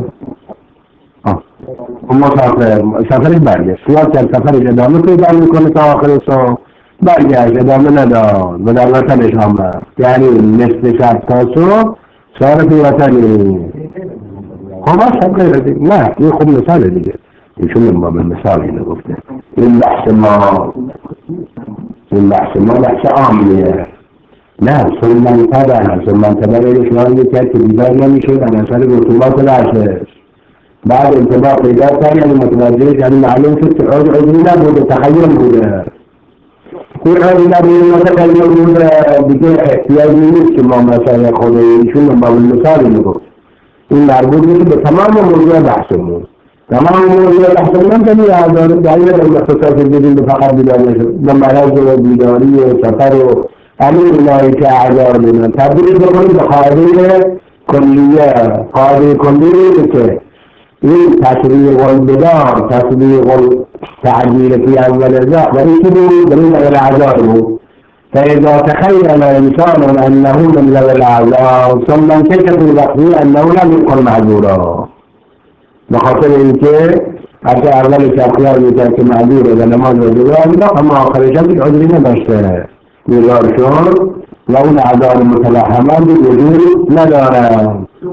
اون مسافر سفرش برگشت، سیاد کرد سفرش ادامه پیدا میکنه تا آخر صبح، برگشت ادامه نداد و در وطنش آمد، یعنی نصف شب تا صبح سار فی وطنی. خب شب غیر دیگه، نه این خوب مثال دیگه، ایشون با به مثال اینو گفته. این بحث ما این بحث ما بحث عامیه، نه سنن تبع سنن تبع رو شما میکرد که بیدار نمیشه در اثر رطوبات العصر، بعد انتباه پیدا کرد، یعنی متوجه یعنی معلوم شد که عذر عذری نبوده، تخیل بوده. این عذر نبوده و تخیل بوده دیگه احتیاجی نیست که ما مسائل خود ایشون با مثال میگفت. این مربوط میشه به تمام موضوع بحثمون. تمام موضوع بحثمون که نیاز داره دلیل اختصاص دیدیم به فقط بیدار نشد، به مرض و بیداری و سفر و همین اینایی که اعذار بودن تبدیل بکنیم به قاعده کلیه. قاعده کلیه که این تسبیق البدار تسبیق التعجیل فی اول الرزق و این که بود دلیل الاعذار بود. فإذا تخيل إنسان أنه من ذوي الأعذار ثم انكشف لفظه أنه لم يكن معذورا، بخاطر اینکه حتی اول شخصیت میکرد که معذور و نماز و جواب اما آخر شب عذری نداشته، بیدار شد و اون اعذار متلحمه وجود نداره.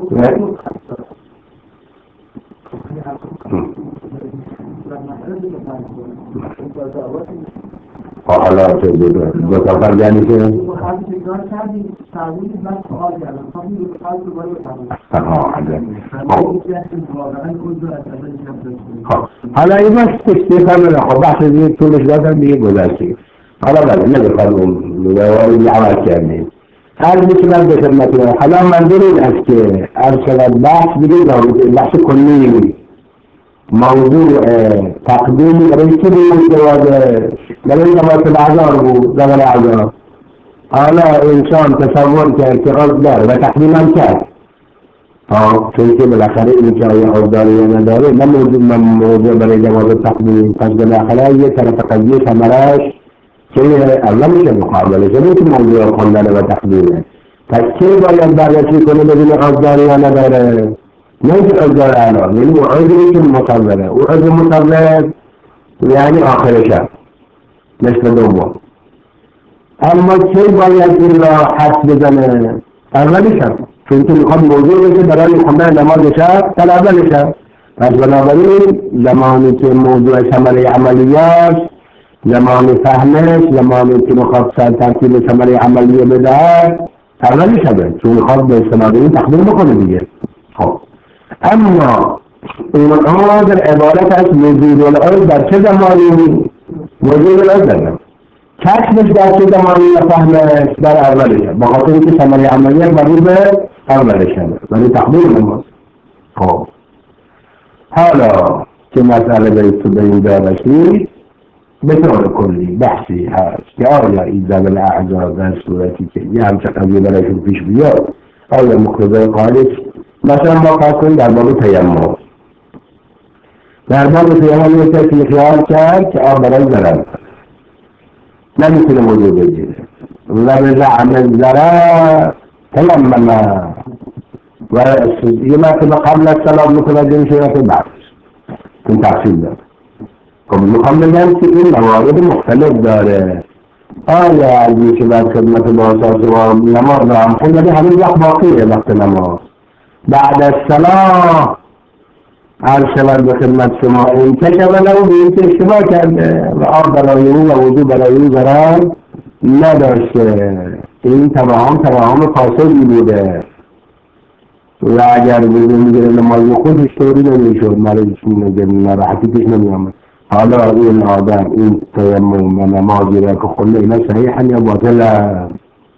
حالات دو سفر یعنی که حالا این بس تشتیق هم نخواه بحث دیگه طولش دادم دیگه گذاشتیم. حالا بله نمیخواد اون وارد عوض کردیم. هر میشه من به خدمت حالا منظور این است که هر شود بحث دیگه دارید، بحث کلی موضوع تقدیم برای چی بود جواده برای نماز الاعذار بود زمان الاعذار. حالا انسان تصور کرد که عذر داره و تقدیم هم کرد، چون که بالاخره این که آیا عذر داره یا نداره نه موضوع موضوع برای جواز تقدیم، پس بالاخره یه طرف قضیه ثمرش که اول میشه مقابله شده که موضوع خواندن و تقدیمه. پس چه باید بررسی کنه ببینه عذر داره یا نداره؟ نیست عذر الان، یعنی او عذری که مصوره، او عذر مصور یعنی آخر شب مثل دوم. اما چه باید این را حد بزنه؟ اول شب، چون که میخواد موضوع بشه برای خوندن نماز شب در اول شب. پس بنابراین زمانی که موضوع ثمره عملیات، زمان فهمش، زمانی که میخواد ترتیب ثمره عملیه بده اول شبه، چون میخواد به استنادین تقدیم بکنه دیگه. خب اما این عذر عبارت از وجود العذر در چه زمانی؟ وجود العذر دارم کشفش در چه زمانی و فهمش در اولشه، با خاطر اینکه ثمره عملیه مربوط به اولشه ولی تقدیم نماز. خب حالا که مسئله به این دارشید به طور کلی بحثی هست که آیا این ذوی الاعذار در صورتی که یه همچه قضیه برایشون پیش بیاد آیا مقتضای قاعده مثلا ما فرض کنیم در باب تیمم، در باب تیمم یه کسی خیال کرد که آب برای ضرر نمیتونه وضو بگیره و به زعم ضرر تیمم و یه مرتبه قبل از سلام متوجه میشه یا بعدش. این تفصیل داره. خب میخوام بگم که این موارد مختلف داره. آیا عزیزی که بعد خدمت با اساس و نماز هم خود ولی همین وقت باقیه وقت نماز بعد از سلام عرض شود به خدمت شما این که ولو به این که اشتباه کرده و آب برای او و وضو برای او ضرر نداشته. این توهم توهم فاسدی بوده و اگر وضو میگیره نماز خودش طوری نمیشد، مریض ناراحتی پیش نمیامد. حالا این آدم این تیمم و نمازی را که خونده اینا صحیحا یا باطله؟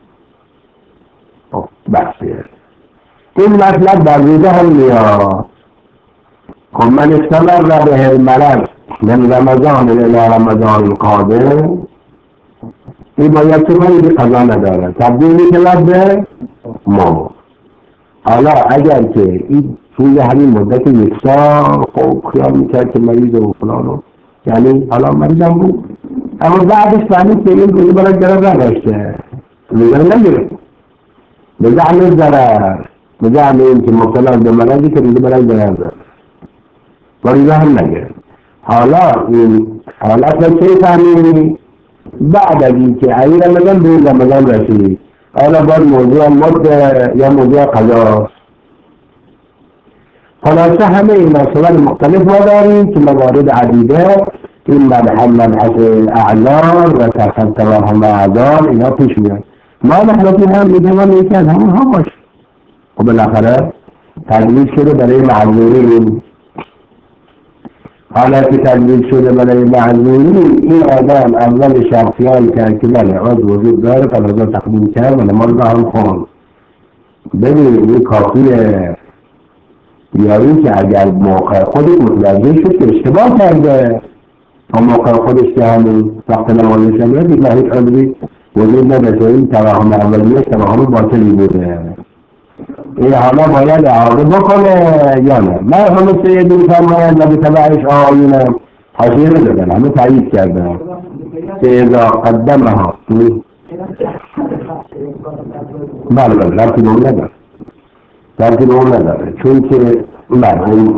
بحثیه. این مطلب در روزه هم میاد. خب من استمر به المرض من رمضان الى رمضان قادم، این باید چه کنی که قضا نداره تبدیلی که به ما. حالا اگر که این توی همین مدت یک سال خب خیال میکرد که مریض و فلانو، یعنی حالا مریضم بود اما بعدش فهمید که این روزی برای ضرر نداشته، روزه نگیره به زعم ضرر، به زعم این که مبتلا به مرضی که روزی برای ضرر داره و روزه هم نگیره. حالا این حالت را چه فهمید؟ بعد از این که این رمضان به این رمضان رسید، حالا باید موضوع مد یا موضوع قضا. خلاصه همه این مسائل مختلف ما داریم که موارد عدیده این مبحث مبحث اعذار و توهم اعذار اینا پیش میاد. ما نحنفی هم میتوان یکی از همون ها باشه. خب بالاخره تجویز شده برای معذورین. حالا که تجویز شده برای معذورین، این آدم اول شخصیان کرد که بله عضو وجود داره قضا تقدیم کرد و نماز را هم خوند. ببین این کافیه. یا این که اگر موقع خودش متوجه شد که اشتباه کرده تا موقع خودش که همون وقت نمازش هم رد دیگه هیچ عذری وجود نداشته، این توهم اولیه توهم باطلی بوده. این حالا باید اعاده بکنه یا نه؟ من همه سیدی فرماید و به تبعش آیونم حاشیه رو دادن همه تایید کردن که اذا قدمه ها بله بله ربطی به اون نداره، ربطی به اون نداره چون که نه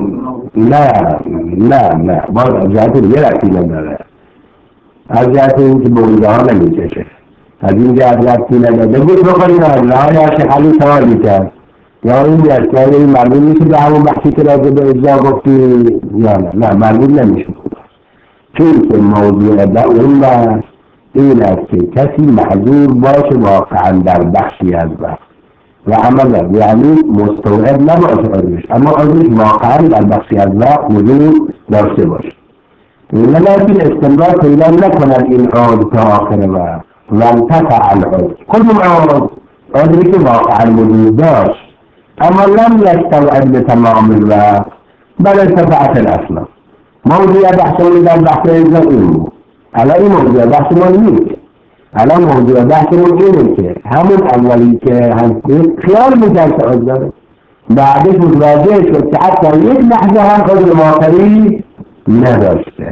نه نه نه باید از جهت دیگه ربطی نداره، از جهت این که به اونجا ها نمیکشه، از این جهت ربطی نداره. بگوش بکنیم از راه یا شخلی سوالی کرد یا این یستر این مردم میشه به همون بحثی که راجع به اجزا گفتی یا نه؟ نه مردم نمیشه، چون که موضوع اون بحث این است که کسی معذور باشه واقعا در بخشی از بحث و عملا یعنی مستوعب نباشه عذرش، اما عذرش واقعا در بخشی از وقت وجود داشته باشه. ولكن استمرار پیدا نکند این عذر تا آخر وقت و انتفع العذر. کدوم عذر؟ عذری که واقعا وجود داشت اما لم یستوعب به تمام الوقت بل ارتفعت الاصل. موضوع بحثمون در بحث اجزا این بود. الان این موضوع بحثمون نیست. الان موضوع بحثمون اینه که همون اولی که هم خیال میکرد که عذر داره بعدش متوجه شد که حتی یک لحظه هم عذر واقعی نداشته.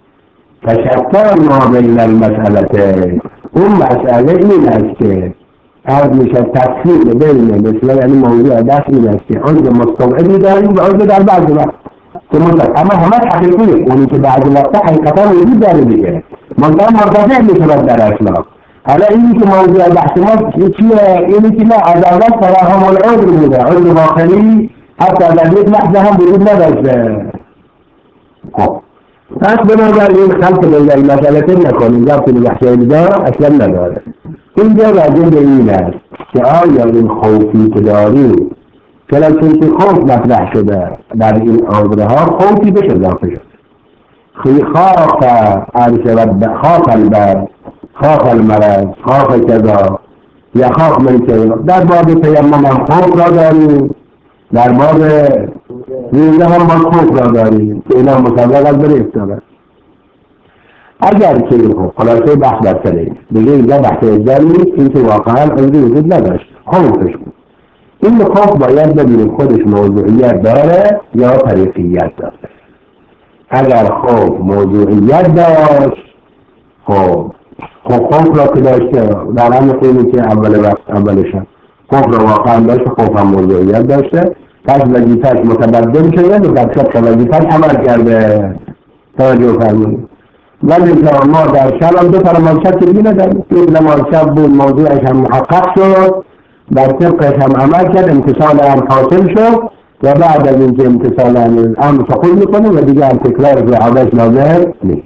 تشکر ما بین المسئلته. اون مسئله این است که عرض میشه تفصیل بین مثلا یعنی موضوع بحث این است که عذر مستوعبی داریم و عذر در بعض وقت که مطلق اما همه حقیقیه. اونی که بعض وقت حقیقتا وجود داره دیگه منطقه مرتفع میشود در اصلاح. حالا اینی که موضوع بحث ما چیه؟ اینی که نه از اول تراهم العذر بوده، عذر واقعی حتی در یک لحظه هم وجود نداشته. خب پس بنابراین خلق بین المسئلتین نکنیم، ضبط بحث اجزا اصلا نداره. اینجا راجع به این است که آیا این خوفی که داریم چرا چون که خوف مطرح شده در این عذرها خوفی بشه اضافه شده. خی خاف عرش رب خاف البر خاف المرض خاف کذا یا خاف من کذا. در باب تیمم هم خوف را داریم، در باب روزه هم باید خوف را داریم که اینا مصدق از بره افتاده. اگر که این خوف خلاصه بحث برکنه دیگه اینجا بحث اجزا نیست، این که واقعا عذری وجود نداشت خوفش بود. این خوف باید ببینیم خودش موضوعیت داره یا طریقیت داره. اگر خوف موضوعیت داشت خب خوف را که داشته در همه خیلی که اول وقت اولشم خوف رو واقعا داشته، خوف هم موضوعیت داشته، پس وظیفه‌اش متبدل شده و در طبق وظیفه‌اش عمل کرده. توجه فرمودید. ولی ما در شب هم دو تا نمازشب که دیگه نداریم. یک نمازشب بود موضوعش هم محقق شد، در طبقش هم عمل کرد، امتصال هم حاصل شد و بعد از اینکه امتصال هم سقوط میکنه و دیگه هم تکرار و عادش لازم نیست.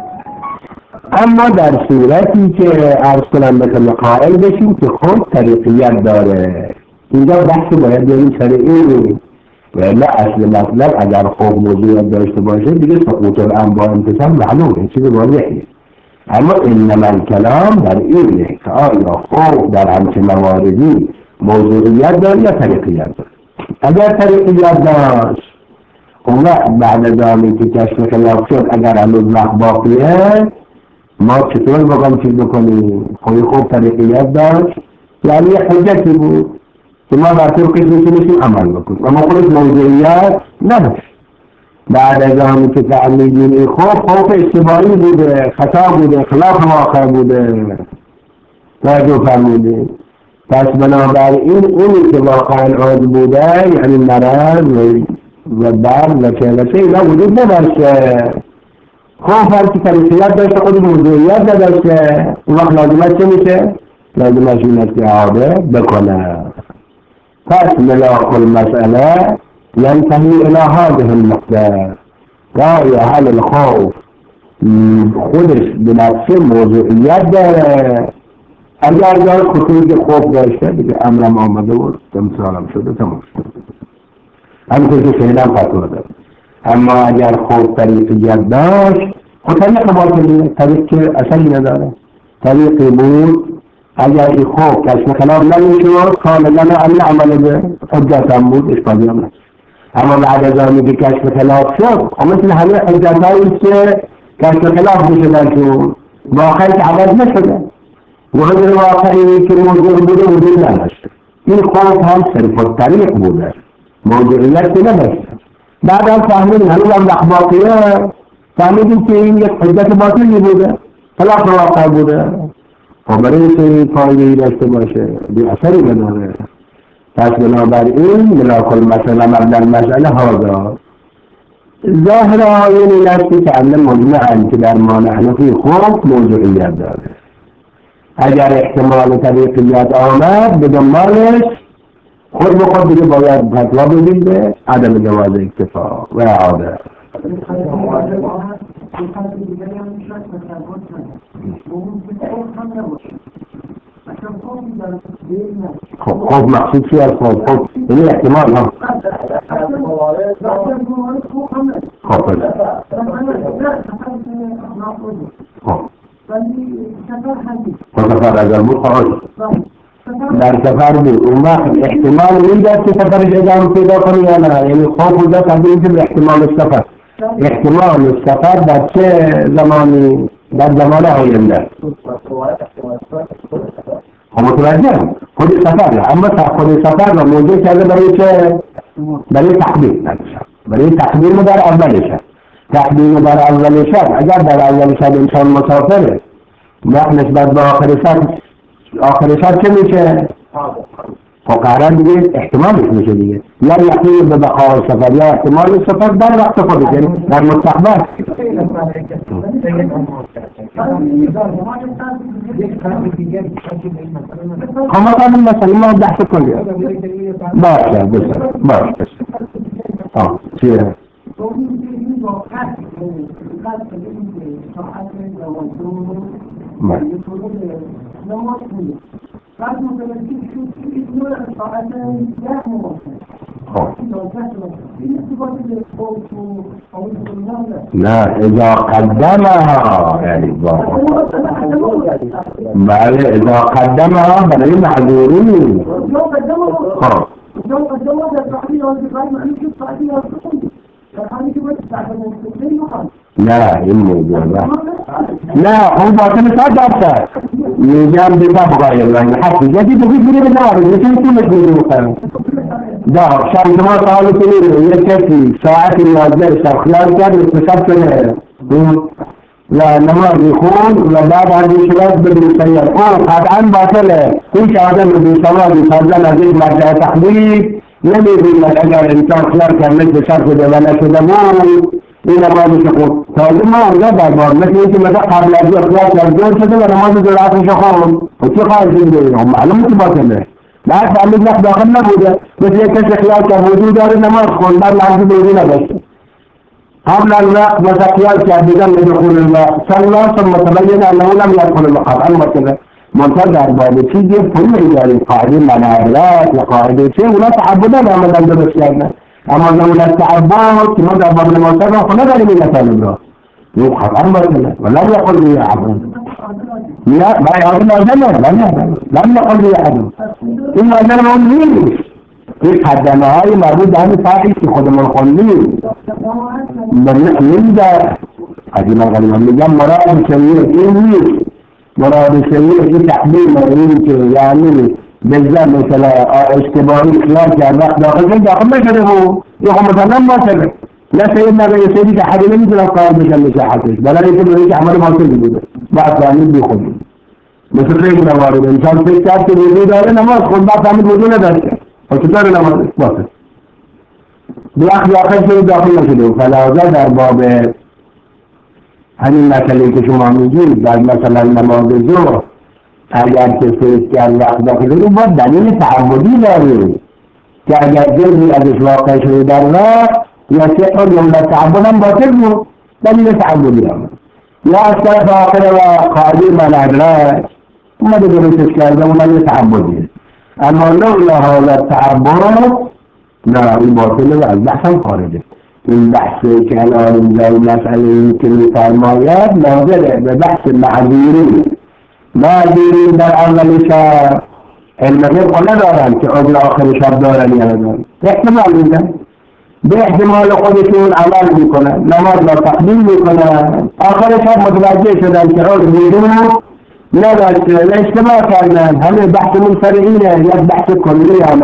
اما در صورتی که عرض کنم مثل قائل بشیم که خود طریقیت داره، اینجا بحث باید بریم سر این و الا اصل مطلب اگر خوب موضوعیت داشته باشه دیگه سقوط الامر با امتصال معلومه، چیز واضحه. اما انما الکلام در اینه که آیا خوب در همچین مواردی موضوعیت داره یا طریقیت داره. اگر طریقیت داشت اون وقت بعد از آنی که کشف خلاف شد اگر هنوز وقت باقیه ما چطور بقام چیز بکنیم؟ خوی خوب طریقیت داشت یعنی یه حجتی بود که ما بر طور قسمی میتونیم عمل بکنیم اما خودش موضوعیت نداشت. بعد از آنی که تعمیدین این خوب خوب اشتباهی بوده، خطا بوده، خلاف واقع بوده. توجه فرمودید. پس بنابراین اونی که واقعا عاد بوده یعنی مرض و درد و چه و چه اینا وجود نداشته. خوب هر که طریقیت داشته خود موضوعیت نداشته، اون وقت لازمت چه میشه؟ لازمش این است که عاده بکنه. پس ملاک المسئله ينتهي الى هذه النقطه رای هل الخوف خودش بنفسه موضوعیت داره. اگر دار خطوط خوف داشته دیگه امرم آمده بود امثالم شده تمام شده همونطور که شهدم فتوه داره. اما اگر خوف طریقیت داشت خود طریق باطلیه، طریق که اصلی نداره، طریقی بود اگر این خوف کشف خلاف نمیشود کاملا عمل عمل به حجت هم بود اشکالی هم نشد. اما بعد از آنی که کشف خلاف شد خب مثل همه حجت هایی که کشف خلاف میشدن شد واقعی که عوض نشده و حجر واقعی که موضوع بوده وجود نداشته. این خوف هم صرف الطریق بوده، موضوعیت که نداشته. بعد هم فهمیدیم هنوز هم لخباقیه، فهمیدیم که این یک حجت باطلی بوده، خلاف واقع بوده. خب برای اینکه این فایده‌ای داشته باشه بی اثری نداره. پس بنابراین ملاک المسئله مبنی المسئله هذا ظاهر آیین این است که اندر مجمعن که در مانع نفی خوف موضوعیت داره. اگر احتمال طریقیت آمد به دنبالش خود به خود دیگه باید فتوا بدید به عدم جواز اکتفا و اعاده. خب خوب مقصود چی از خوب؟ خوب این احتمال ها خب خب سفر اگر بود خواهد در سفر بود اون وقت احتمال میداد که سفرش ادامه پیدا کنی یا نه، یعنی خوب بوده تبدیل به احتمال سفر. احتمال سفر در چه زمانی؟ در زمان آینده. خب متوجه خود سفر اما خود سفر را موضوع کرده برای چه؟ برای تقدیم برای تقدیم در اولش تقدیم در اولش اگر در اولش انسان مسافره وقت نسبت به آخر شب آخر شب چه میشه؟ خب قرار دیگه احتمالش میشه دیگه یا یقین به بقای سفر یا احتمال سفر در وقت خودش یعنی در مستقبل. خب مثلا مثلا ما بحث کنیم باشه بسر باشه آه چیه؟ بعد متوجه شد که این نوع ساعت ده نه اذا قدمها یعنی بله اذا قدمها برای معذورین خب نه این موضوع نه اون باطن صد درصد میگم بگم بقای من حقیقتی بگید میره به نارد میشه کنید میگم دا شب شما سوال کنید یک کسی ساعت یازده شب خیال کرد اتصاب کنه و نمازی خون و بعد از این شباب بدون سیر او قطعا باطله. هیچ آدم بیسوادی فضلا از این مرجع تقلید نمی‌بیند اگر انسان خیال کرد مثل شرط شده و نشده بود این نمازش خون. تازه ما اونجا دربار مثل اینکه مثلا قبل از این خیال کرد دور شده و نماز جرعتش خون و چی خواهد زنده هم معلومه که باطله. بعد فهمید نخ داخل نبوده مثل یک کسی خیال کرد وجود داره نماز خون بعد لحظه بیرون نداشته قبل الوقت وتقيال كابدان لدخول الوقت صلى ثم تبين انه لم يدخل الوقت اما كذا منتظر بعد تيجي كل رجال قاعدين مناهلات وقاعدين شيء ولا تعبدنا ما ندرس يعني اما لو لا تعبد ماذا قبل ما تبع فنقل من مثلا يوقف اما كذا ولا يقول لي احد لا ما يقول لنا لم يقل لي احد الا انه مين یک حدنه های مربوط به همین فرقی که خودمون خوندیم نمیده قدیما قدیما میگم مراد شریعه این نیست مراد شریعه این تحمیل این که یعنی بزن مثلا اشتباهی خیال کرد وقت داخل شد داخل نشده بود یه خب مثلا باطله نه سیدنا رئیس سیدی که حدی نمیتونم قائل بشن مساحتش بلکه اینکه بروی که عمل باطلی بوده بعد فهمید بیخونیم مثل خیلی نوارد انسان فکر کرد که وضو داره نماز خود بعد فهمید وضو نداشته و چطور نماز باطل بلخ داخل شده داخل نشده و فلازه در باب همین مسئله که شما میگید در مثلا نماز ظهر اگر که فکر کرد وقت داخل شده باید دلیل تعبدی داریم که اگر جزی ازش واقع شده در وقت یا سقل یا تعبد هم باطل بود دلیل تعبدی هم یا از طرف آخر و قاعده منعدلت اومده درستش کرده اونم یه تعبدیه اما لولا هذا التعبد نه این باطله و از بحثم خارجه این بحثی که الان اینجا این مسئله این که میفرماید ناظره به بحث معذورین معذورین در اول شب علم غیب ندارن که عذر آخر شب دارن یا ندارن احتمال میدن به احتمال خودشون عمل میکنن نماز را تقدیم میکنن آخر شب متوجه شدن که عذر میدون نداشته و اشتباه کردن همه بحثمون سر اینه یک بحث کلی هم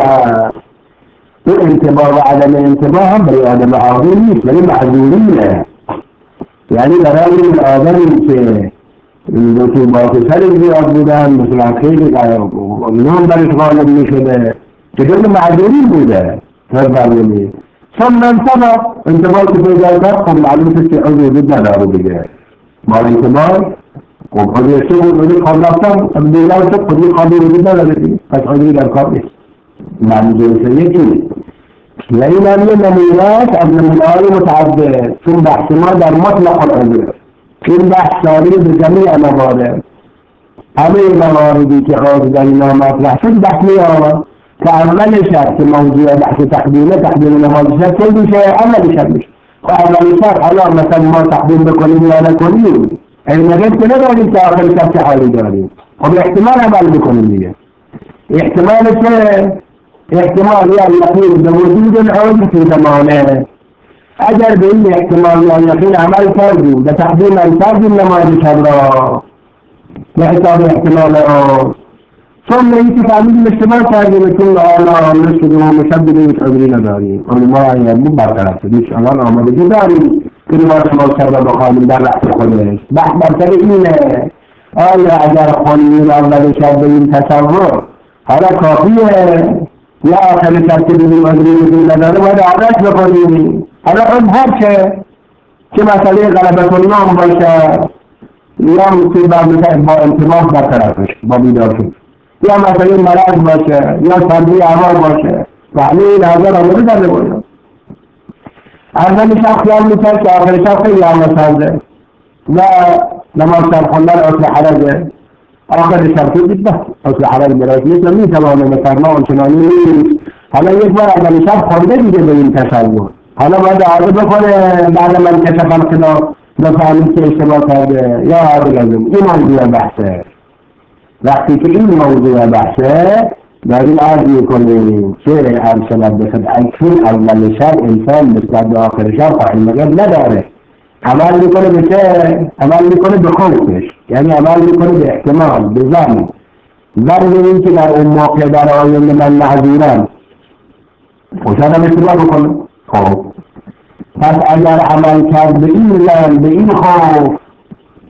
این انتباه و عدم انتباه هم برای آدم عاقل نیست برای معذورینه یعنی برای این آدمی که رطوبات سر زیاد بودن مثلا خیلی نام برش غالب میشده که دل معذورین بوده فرمانی ثم انتباه انتباه که پیدا کرد خب معلومه که عضو وجود نداره دیگه ما انتباه خب عضو چه بود عضو خواب رفتم دیگر شد خودی خوابی وجود نداره دیگه پس عضوی در کار نیست منظور سه یکی و این هم یه نمونهات از نمونه‌های متعدد چون بحث ما در مطلق العضو این بحث شامل به جمیع موارد همه مواردی که عضو در این مطرح شد بحث می آمد که اول شب که موضوع بحث تقدیمه تقدیم نماز شب که میشه اول شب میشه و اول شب حالا مثلا ما تقدیم بکنیم یا نکنیم علم غیب که نداریم که آخر شب چه حالی داریم خب احتمال عمل بکنیم دیگه احتمال چه؟ احتمال یا یقین به وجود العضو فی زمانه اگر به این احتمال یا یقین عمل کردیم به تقدیم کردیم نماز شب را به حساب احتمال عضو ثم این که فهمیدیم اشتباه کردیم چون آلا نشدیم و مشدد هیچ عذری نداریم علما یعنی برطرف شد هیچ الان آمادگی داریم که نماز شما شب را بخوانیم در رأس خودش بحث برتر اینه آیا اگر خوانیم اول شب به این تصور حالا کافیه یا آخر شب که بینیم عذری وجود نداره باید عادت بکنیم حالا اون هر چه که مسئله غلبت النوم باشه یا که با انتباه برطرفش با بیدار شد یا مسئله مرض باشه یا سردی هوا باشه و همه این حضر آمده کرده باشه اول شب خیال میکرد که آخر شب خیلی هوا سرده و نماز شب خوندن اصل حرجه آخر شب تو دید نه اصل حرج براش نیست و میتوانه به فرما آنچنانی نیست حالا یک بار اول شب خونده دیگه به این تصور حالا باید عاده بکنه بعد من کشفم خدا بفهمید که اشتباه کرده یا عاده لازم این موضوع بحثه وقتی که این موضوع بحثه داریم عرض میکنیم چه عرض شود بخد چون اول شب انسان نسبت به آخر شب علم غیب نداره عمل میکنه به چه؟ عمل میکنه به خوفش یعنی عمل میکنه به احتمال به ظن ظن این که در اون موقع در آینده من معذورم خوشان هم اشتباه بکنه خب پس اگر عمل کرد به این ظن به این خوف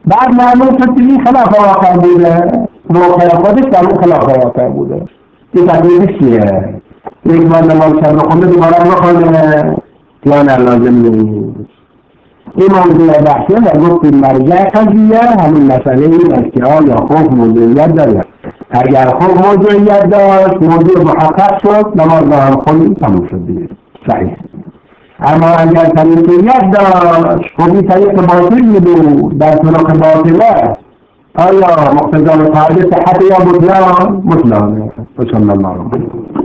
بعد معلوم شد که این خلاف واقع بوده، واقع خودش در اون خلاف واقع بوده. این تقریبش چیه؟ یک بار نماز شب رو خونده دوباره بخونه یا نه لازم نیست. این موضوع بحثه و گفتیم مرجع قضیه همین مسئله این است که آیا خوف موضوعیت داره. اگر خوف موضوعیت داشت موضوع محقق شد نماز را هم خونی تموم شد دیگه صحیح. اما اگر طریقیت داشت خوبی طریق باطل میدون در طرق باطله آیا مقتضای قاعده صحت یا بطلان؟ بطلانه. بسم الله.